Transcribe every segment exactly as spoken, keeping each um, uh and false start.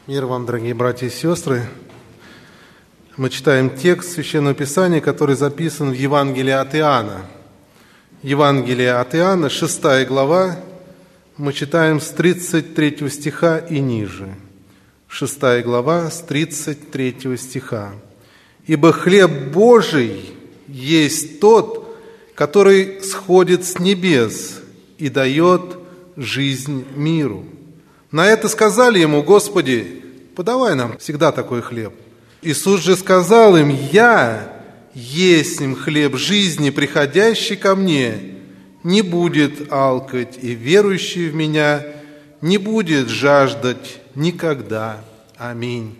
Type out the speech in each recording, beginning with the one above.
Мир вам, дорогие братья и сестры. Мы читаем текст Священного Писания, который записан в Евангелии от Иоанна. Евангелие от Иоанна, шестая глава, мы читаем с тридцать третьего стиха и ниже. Шестая глава, с тридцать третьего стиха. «Ибо хлеб Божий есть тот, который сходит с небес и дает жизнь миру». На это сказали ему: «Господи, подавай нам всегда такой хлеб». Иисус же сказал им: «Я есмь хлеб жизни, приходящий ко мне не будет алкать, и верующий в меня не будет жаждать никогда. Аминь».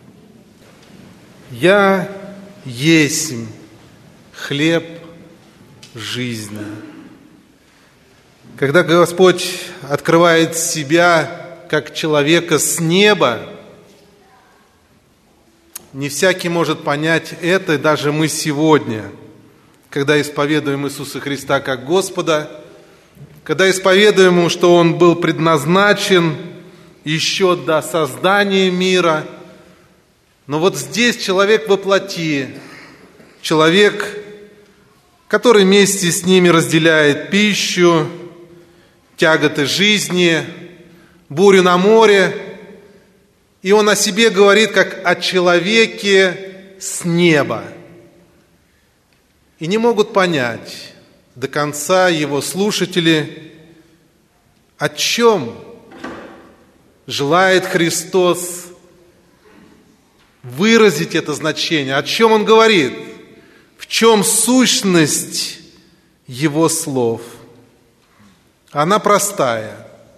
«Я есмь хлеб жизни». Когда Господь открывает себя как человека с неба, не всякий может понять это, даже мы сегодня, когда исповедуем Иисуса Христа как Господа, когда исповедуем Ему, что Он был предназначен еще до создания мира. Но вот здесь человек во плоти, человек, который вместе с ними разделяет пищу, тяготы жизни, бурю на море, и он о себе говорит как о человеке с неба. И не могут понять до конца его слушатели, о чем желает Христос выразить это значение, о чем Он говорит, в чем сущность Его слов. Она простая.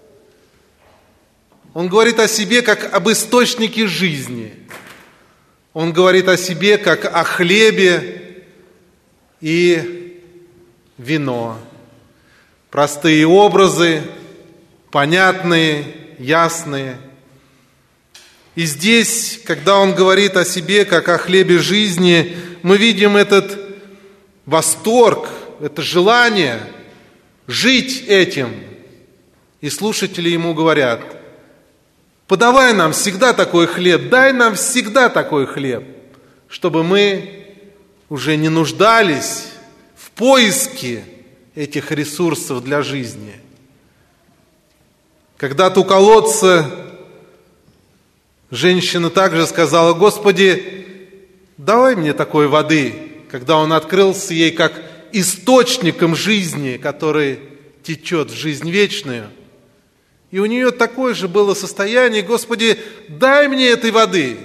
Он говорит о себе как об источнике жизни. Он говорит о себе как о хлебе и вино. Простые образы, понятные, ясные. И здесь, когда он говорит о себе как о хлебе жизни, мы видим этот восторг, это желание жить этим. И слушатели ему говорят: подавай нам всегда такой хлеб, дай нам всегда такой хлеб, чтобы мы уже не нуждались в поиске этих ресурсов для жизни. Когда-то у колодца женщина также сказала: Господи, давай мне такой воды, когда он открылся ей как источником жизни, который течет в жизнь вечную. И у нее такое же было состояние: Господи, дай мне этой воды.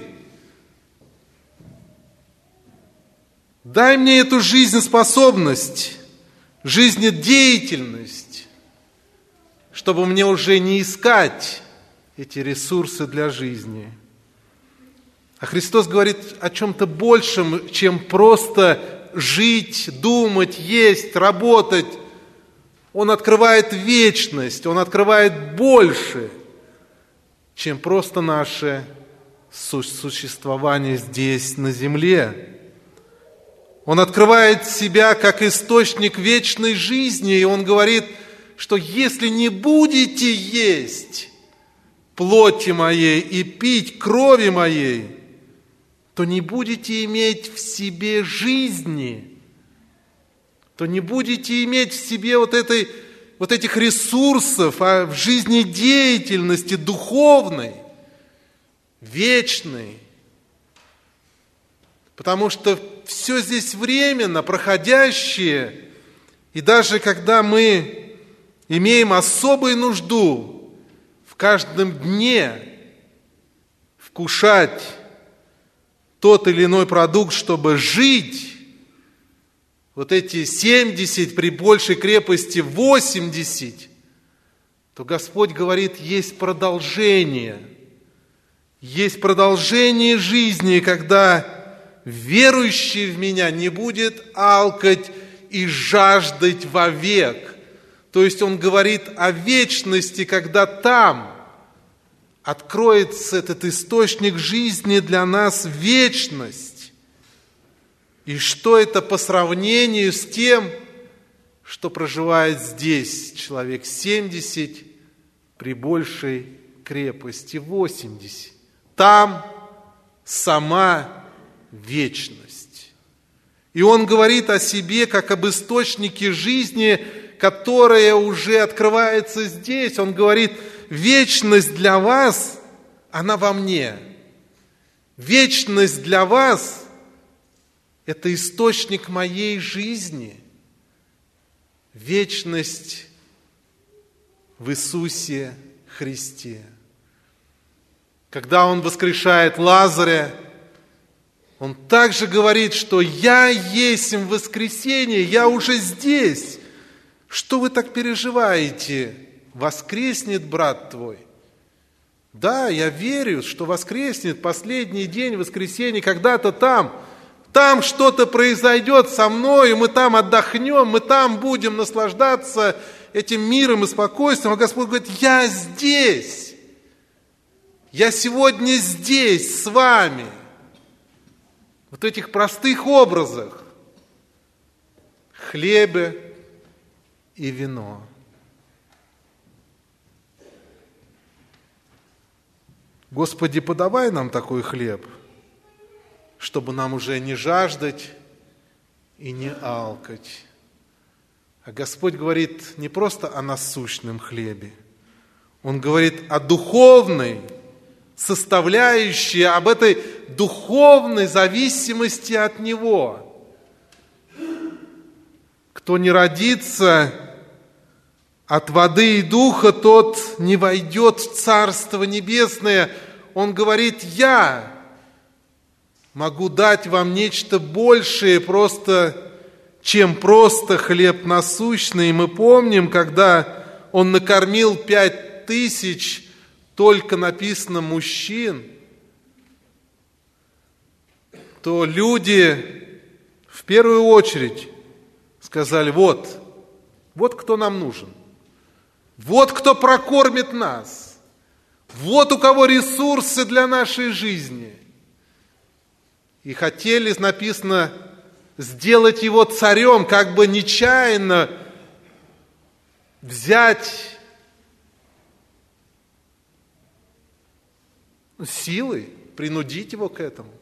Дай мне эту жизнеспособность, жизнедеятельность, чтобы мне уже не искать эти ресурсы для жизни. А Христос говорит о чем-то большем, чем просто жить, думать, есть, работать. Он открывает вечность, Он открывает больше, чем просто наше существование здесь, на земле. Он открывает себя как источник вечной жизни, и Он говорит, что если не будете есть плоти моей и пить крови моей, то не будете иметь в себе жизни, то не будете иметь в себе вот, этой, вот этих ресурсов а в жизнедеятельности духовной, вечной. Потому что все здесь временно, проходящее, и даже когда мы имеем особую нужду в каждом дне вкушать тот или иной продукт, чтобы жить, вот эти семьдесят, при большей крепости восемьдесят, то Господь говорит, есть продолжение. Есть продолжение жизни, когда верующий в Меня не будет алкать и жаждать вовек. То есть Он говорит о вечности, когда там откроется этот источник жизни для нас, вечность. И что это по сравнению с тем, что проживает здесь человек семьдесят при большей крепости восемьдесят? там сама вечность. И Он говорит о себе как об источнике жизни, которая уже открывается здесь. Он говорит: вечность для вас, она во мне. Вечность для вас – это источник моей жизни. Вечность в Иисусе Христе. Когда Он воскрешает Лазаря, Он также говорит, что «Я есть воскресение, я уже здесь». Что вы так переживаете? Воскреснет брат твой. Да, я верю, что воскреснет последний день воскресенья, когда-то там. Там что-то произойдет со мной, и мы там отдохнем, мы там будем наслаждаться этим миром и спокойствием. А Господь говорит: я здесь. Я сегодня здесь с вами. Вот в этих простых образах. Хлебе и вино. Господи, подавай нам такой хлеб, чтобы нам уже не жаждать и не алкать. А Господь говорит не просто о насущном хлебе, Он говорит о духовной составляющей, об этой духовной зависимости от Него. Кто не родится от воды и духа, тот не войдет в Царство Небесное. Он говорит: я могу дать вам нечто большее, просто, чем просто хлеб насущный. И мы помним, когда Он накормил пять тысяч, только написано мужчин, то люди в первую очередь сказали: вот, вот кто нам нужен. Вот кто прокормит нас. Вот у кого ресурсы для нашей жизни. И хотели, написано, сделать его царем, как бы нечаянно взять силой, принудить его к этому.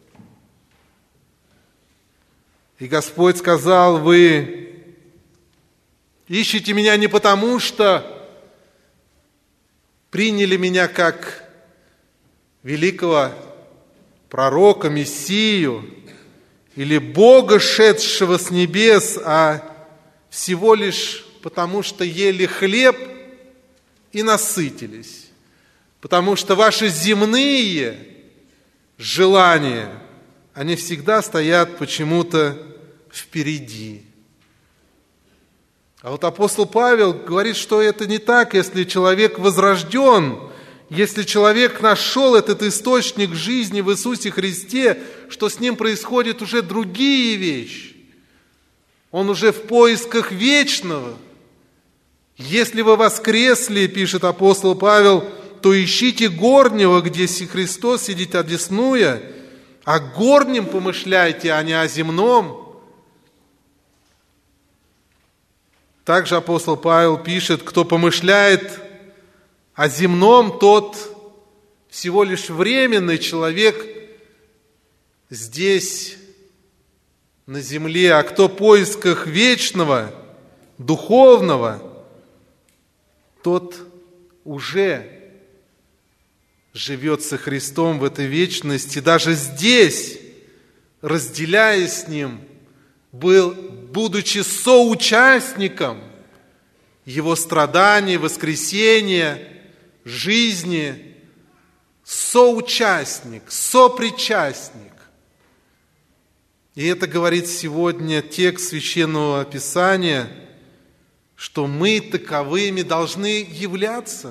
И Господь сказал: вы ищете меня не потому, что приняли меня как великого пророка, Мессию или Бога, шедшего с небес, а всего лишь потому, что ели хлеб и насытились. Потому что ваши земные желания, они всегда стоят почему-то впереди. А вот апостол Павел говорит, что это не так, если человек возрожден, если человек нашел этот источник жизни в Иисусе Христе, что с ним происходят уже другие вещи. Он уже в поисках вечного. Если вы воскресли, пишет апостол Павел, то ищите горнего, где Христос сидит одесную, о горнем помышляйте, а не о земном. Также апостол Павел пишет: кто помышляет о земном, тот всего лишь временный человек здесь, на земле, а кто в поисках вечного, духовного, тот уже живет со Христом в этой вечности. Даже здесь, разделяя с Ним, был, будучи соучастником Его страданий, воскресения, жизни, соучастник, сопричастник. И это говорит сегодня текст Священного Писания, что мы таковыми должны являться.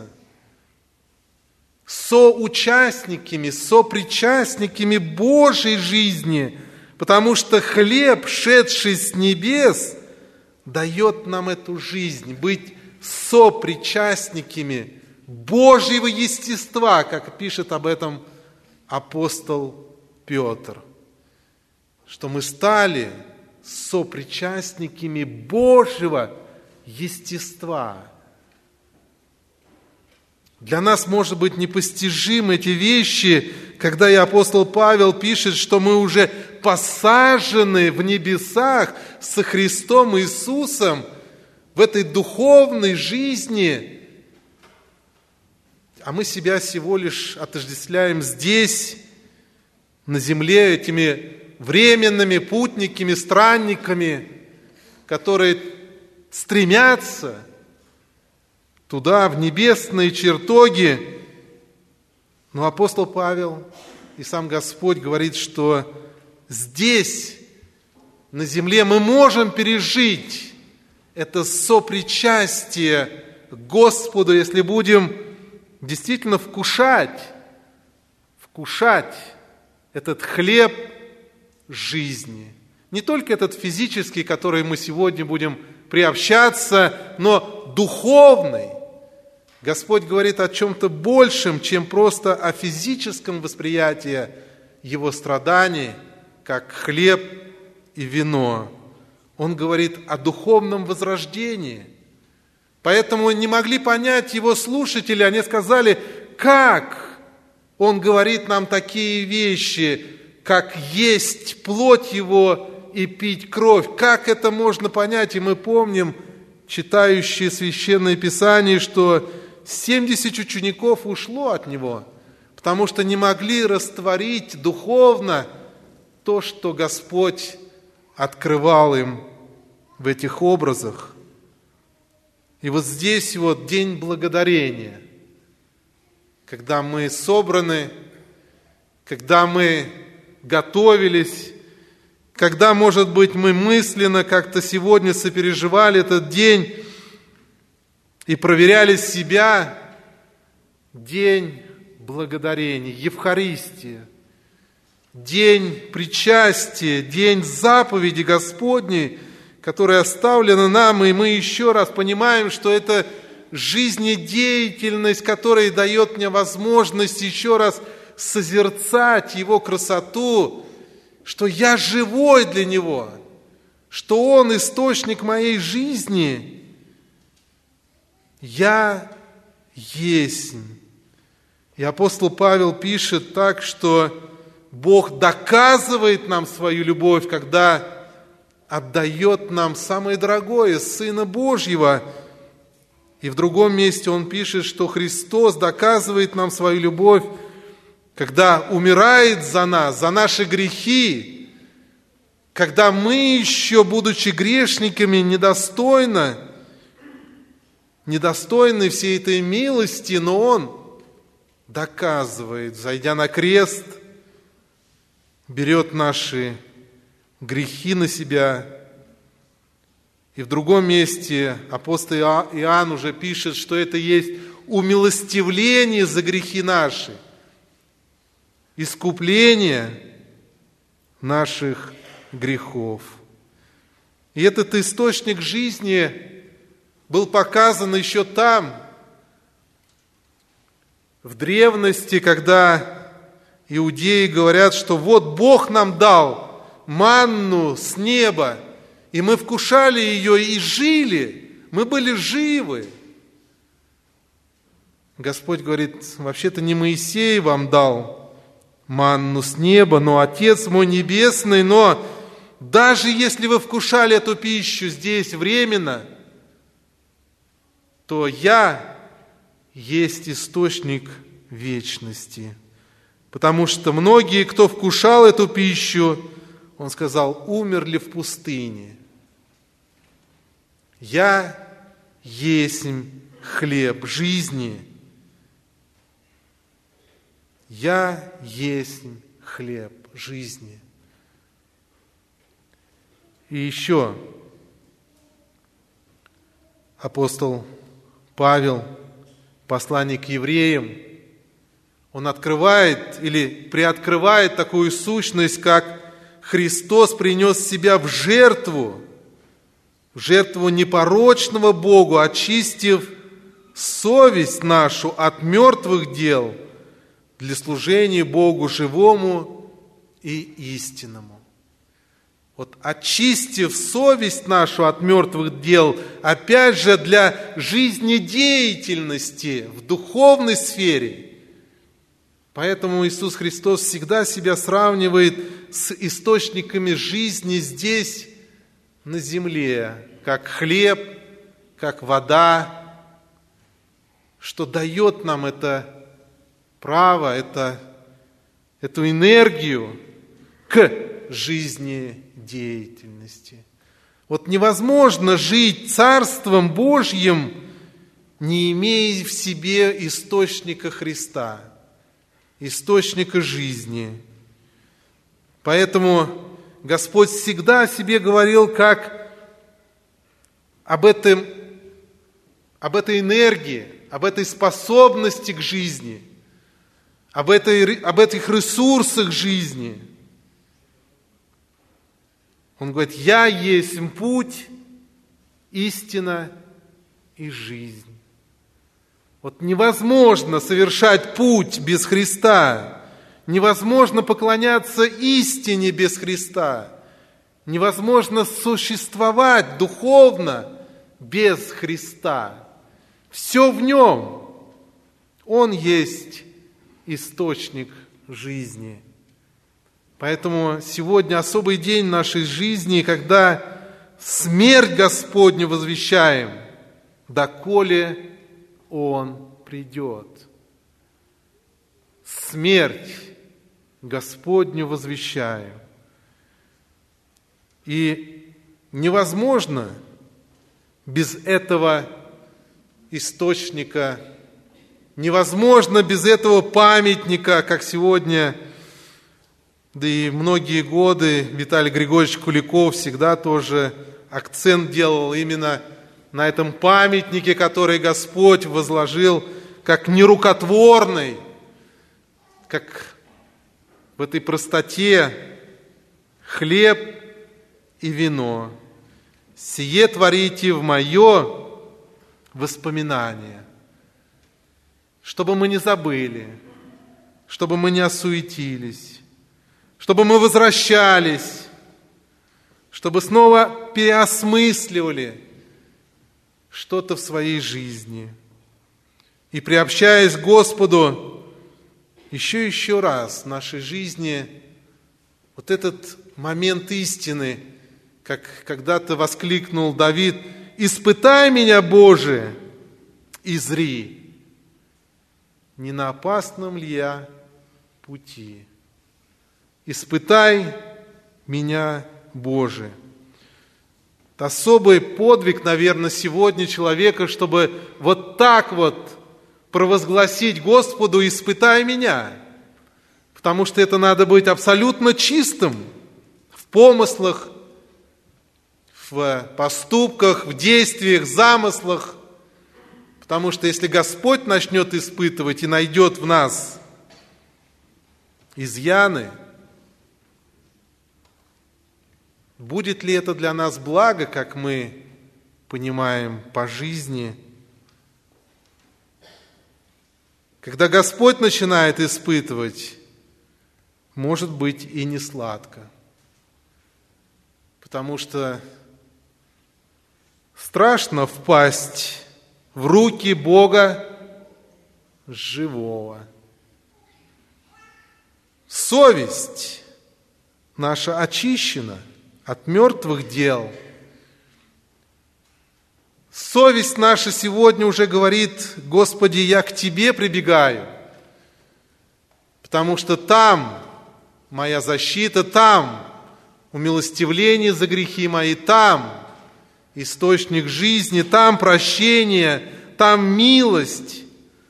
Соучастниками, сопричастниками Божьей жизни, потому что хлеб, шедший с небес, дает нам эту жизнь, быть сопричастниками Божьего естества, как пишет об этом апостол Петр, что мы стали сопричастниками Божьего естества. Для нас, может быть, непостижимы эти вещи, когда и апостол Павел пишет, что мы уже посажены в небесах со Христом Иисусом в этой духовной жизни, а мы себя всего лишь отождествляем здесь, на земле, этими временными путниками, странниками, которые стремятся туда, в небесные чертоги. Но апостол Павел и сам Господь говорит, что здесь, на земле, мы можем пережить это сопричастие к Господу, если будем действительно вкушать, вкушать этот хлеб жизни. Не только этот физический, который мы сегодня будем приобщаться, но духовный. Господь говорит о чем-то большем, чем просто о физическом восприятии Его страданий, как хлеб и вино. Он говорит о духовном возрождении. Поэтому не могли понять Его слушатели, они сказали, как Он говорит нам такие вещи, как есть плоть Его и пить кровь. Как это можно понять? И мы помним, читающие Священное Писание, что семьдесят учеников ушло от Него, потому что не могли растворить духовно то, что Господь открывал им в этих образах. И вот здесь вот день благодарения, когда мы собраны, когда мы готовились, когда, может быть, мы мысленно как-то сегодня сопереживали этот день и проверяли себя, день благодарения, Евхаристия, день причастия, день заповеди Господней, которая оставлена нам, и мы еще раз понимаем, что это жизнедеятельность, которая дает мне возможность еще раз созерцать Его красоту, что я живой для Него, что Он источник моей жизни. Я есть. И апостол Павел пишет так, что Бог доказывает нам свою любовь, когда отдает нам самое дорогое, Сына Божьего. И в другом месте он пишет, что Христос доказывает нам свою любовь, когда умирает за нас, за наши грехи, когда мы еще, будучи грешниками, недостойны, недостойны всей этой милости, но Он доказывает, зайдя на крест, берет наши грехи на себя. И в другом месте апостол Иоанн уже пишет, что это есть умилостивление за грехи наши, искупление наших грехов. И этот источник жизни был показан еще там, в древности, когда иудеи говорят, что вот Бог нам дал манну с неба, и мы вкушали ее и жили, мы были живы. Господь говорит, вообще-то не Моисей вам дал манну с неба, но Отец мой Небесный, но даже если вы вкушали эту пищу здесь временно, то я есть источник вечности. Потому что многие, кто вкушал эту пищу, он сказал, умерли в пустыне. Я есть хлеб жизни. Я есть хлеб жизни. И еще апостол Павел, посланник к евреям, он открывает или приоткрывает такую сущность, как Христос принес себя в жертву, в жертву непорочного Богу, очистив совесть нашу от мертвых дел для служения Богу живому и истинному. Вот очистив совесть нашу от мертвых дел, опять же для жизнедеятельности в духовной сфере. Поэтому Иисус Христос всегда себя сравнивает с источниками жизни здесь, на земле, как хлеб, как вода, что дает нам это право, это, эту энергию к жизнедеятельности. Вот невозможно жить Царством Божьим, не имея в себе источника Христа, источника жизни. Поэтому Господь всегда о себе говорил как об этом, об этой энергии, об этой способности к жизни, об, этой, об этих ресурсах жизни. Он говорит: «Я есть путь, истина и жизнь». Вот невозможно совершать путь без Христа, невозможно поклоняться истине без Христа, невозможно существовать духовно без Христа. Все в Нем. Он есть источник жизни. Поэтому сегодня особый день нашей жизни, когда смерть Господню возвещаем, доколе Он придет. Смерть Господню возвещаем. И невозможно без этого источника, невозможно без этого памятника, как сегодня, да и многие годы Виталий Григорьевич Куликов всегда тоже акцент делал именно на этом памятнике, который Господь возложил как нерукотворный, как в этой простоте хлеб и вино. Сие творите в мое воспоминание, чтобы мы не забыли, чтобы мы не осуетились, чтобы мы возвращались, чтобы снова переосмысливали что-то в своей жизни. И приобщаясь к Господу еще и еще раз в нашей жизни, вот этот момент истины, как когда-то воскликнул Давид: «Испытай меня, Боже, и зри, не на опасном ли я пути. Испытай меня, Боже». Это особый подвиг, наверное, сегодня человека, чтобы вот так вот провозгласить Господу: «Испытай меня». Потому что это надо быть абсолютно чистым в помыслах, в поступках, в действиях, замыслах. Потому что если Господь начнет испытывать и найдет в нас изъяны, будет ли это для нас благо, как мы понимаем по жизни? Когда Господь начинает испытывать, может быть и не сладко. Потому что страшно впасть в руки Бога живого. Совесть наша очищена от мертвых дел. Совесть наша сегодня уже говорит: «Господи, я к Тебе прибегаю, потому что там моя защита, там умилостивление за грехи мои, там источник жизни, там прощение, там милость.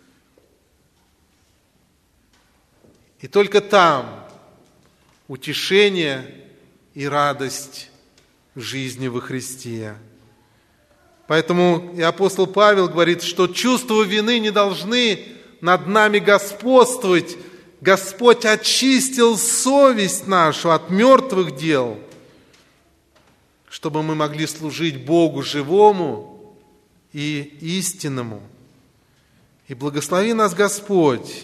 И только там утешение и радость жизни во Христе». Поэтому и апостол Павел говорит, что чувства вины не должны над нами господствовать. Господь очистил совесть нашу от мертвых дел, чтобы мы могли служить Богу живому и истинному. И благослови нас Господь,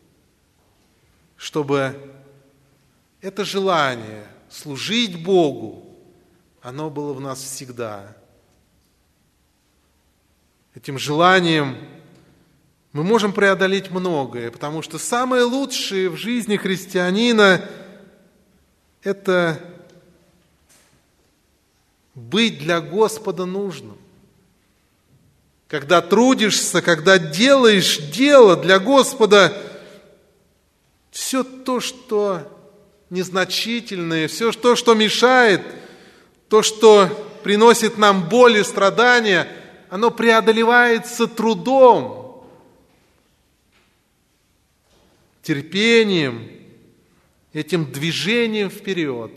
чтобы это желание служить Богу, оно было в нас всегда. Этим желанием мы можем преодолеть многое, потому что самое лучшее в жизни христианина – это быть для Господа нужным. Когда трудишься, когда делаешь дело для Господа, все то, что незначительное, все то, что мешает, то, что приносит нам боль и страдания, оно преодолевается трудом, терпением, этим движением вперед.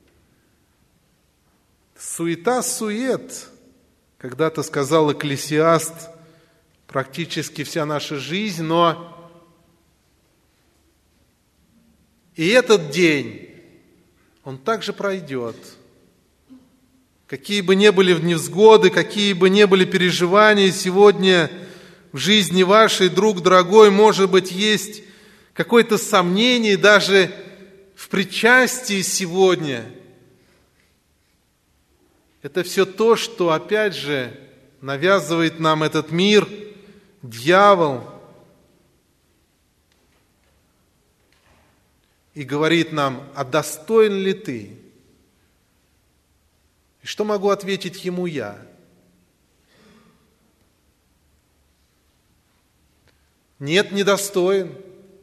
Суета-сует, когда-то сказал Экклесиаст, практически вся наша жизнь, но и этот день, он также пройдет. Какие бы ни были невзгоды, какие бы ни были переживания сегодня в жизни вашей, друг дорогой, может быть, есть какое-то сомнение даже в причастии сегодня. Это все то, что, опять же, навязывает нам этот мир, дьявол, и говорит нам: а достоин ли ты? И что могу ответить ему я? Нет, недостоин.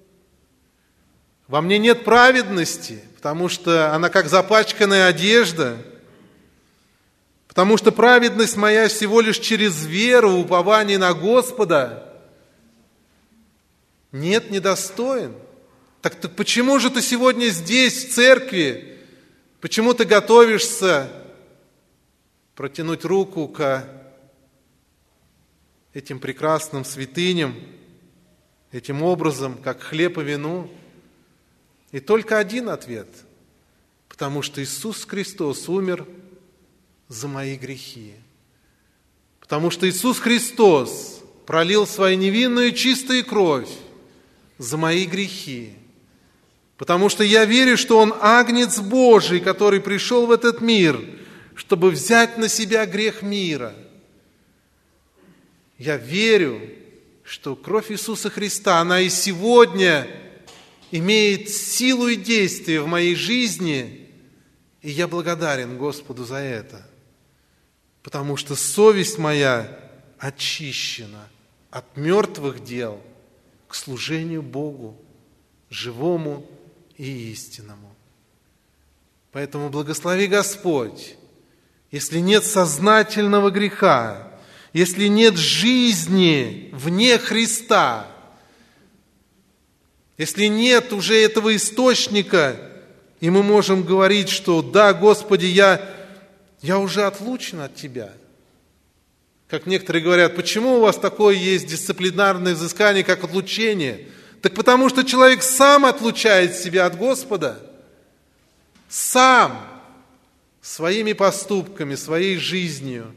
Во мне нет праведности, потому что она как запачканная одежда, потому что праведность моя всего лишь через веру, упование на Господа. Нет, недостоин. Так, так почему же ты сегодня здесь, в церкви? Почему ты готовишься протянуть руку к этим прекрасным святыням, этим образом, как хлеб и вину? И только один ответ: потому что Иисус Христос умер за мои грехи. Потому что Иисус Христос пролил свою невинную чистую кровь за мои грехи. Потому что я верю, что Он Агнец Божий, который пришел в этот мир, чтобы взять на себя грех мира. Я верю, что кровь Иисуса Христа, она и сегодня имеет силу и действие в моей жизни, и я благодарен Господу за это, потому что совесть моя очищена от мертвых дел к служению Богу, живому и истинному. Поэтому благослови Господь, если нет сознательного греха, если нет жизни вне Христа, если нет уже этого источника, и мы можем говорить, что да, Господи, я, я уже отлучен от Тебя. Как некоторые говорят: почему у вас такое есть дисциплинарное взыскание, как отлучение? Так потому что человек сам отлучает себя от Господа, сам, своими поступками, своей жизнью,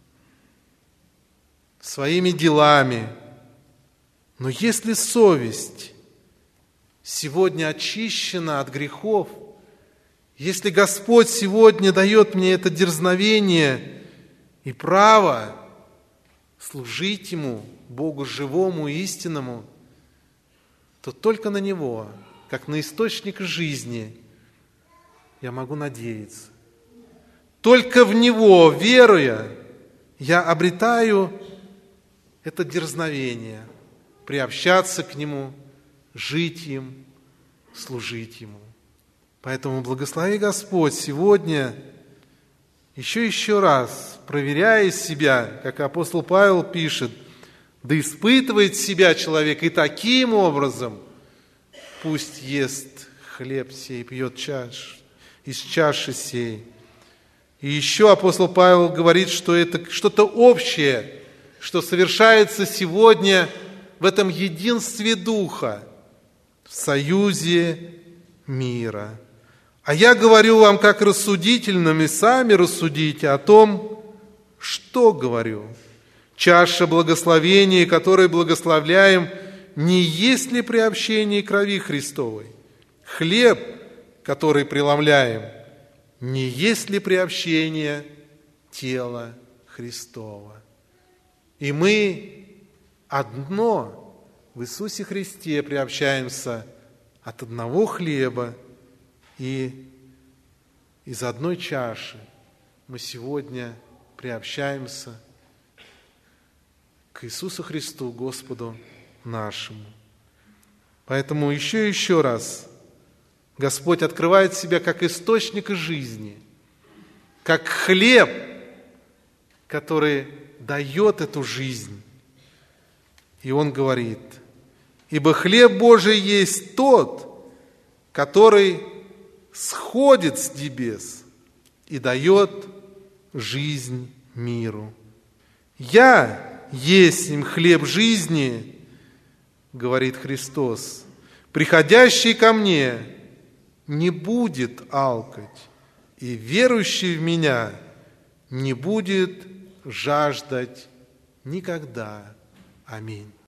своими делами. Но если совесть сегодня очищена от грехов, если Господь сегодня дает мне это дерзновение и право служить Ему, Богу живому и истинному, то только на Него, как на источник жизни, я могу надеяться. Только в Него, веруя, я обретаю это дерзновение приобщаться к Нему, жить им, служить Ему. Поэтому благослови Господь сегодня, еще еще раз, проверяя себя, как апостол Павел пишет: да испытывает себя человек, и таким образом пусть ест хлеб сей, пьет чаш, из чаши сей. И еще апостол Павел говорит, что это что-то общее, что совершается сегодня в этом единстве Духа, в союзе мира. А я говорю вам как рассудительным, и сами рассудите о том, что говорю. Чаша благословения, которой благословляем, не есть ли приобщение крови Христовой? Хлеб, который преломляем, не есть ли приобщение тела Христова? И мы одно в Иисусе Христе приобщаемся от одного хлеба, и из одной чаши мы сегодня приобщаемся к Иисусу Христу, Господу нашему. Поэтому еще и еще раз Господь открывает себя как источник жизни, как хлеб, который дает эту жизнь. И Он говорит: «Ибо хлеб Божий есть тот, который сходит с небес и дает жизнь миру. Я есть им хлеб жизни, — говорит Христос, — приходящий ко мне не будет алкать, и верующий в меня не будет жаждать никогда». Аминь.